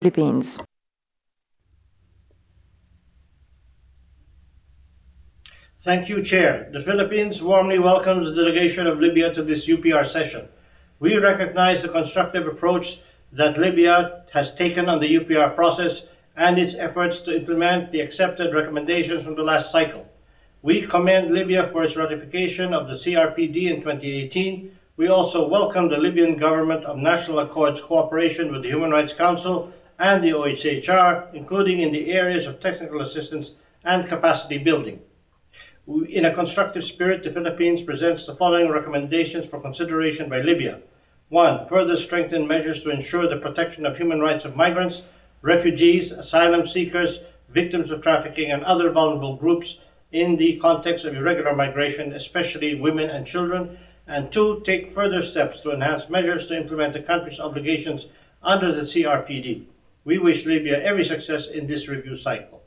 Philippines. Thank you, Chair. The Philippines warmly welcomes the delegation of Libya to this UPR session. We recognize the constructive approach that Libya has taken on the UPR process and its efforts to implement the accepted recommendations from the last cycle. We commend Libya for its ratification of the CRPD in 2018. We also welcome the Libyan Government of National Accord's cooperation with the Human Rights Council and the OHCHR, including in the areas of technical assistance and capacity building. In a constructive spirit, the Philippines presents the following recommendations for consideration by Libya. 1. Further strengthen measures to ensure the protection of human rights of migrants, refugees, asylum seekers, victims of trafficking, and other vulnerable groups in the context of irregular migration, especially women and children. And 2. Take further steps to enhance measures to implement the country's obligations under the CRPD. We wish Libya every success in this review cycle.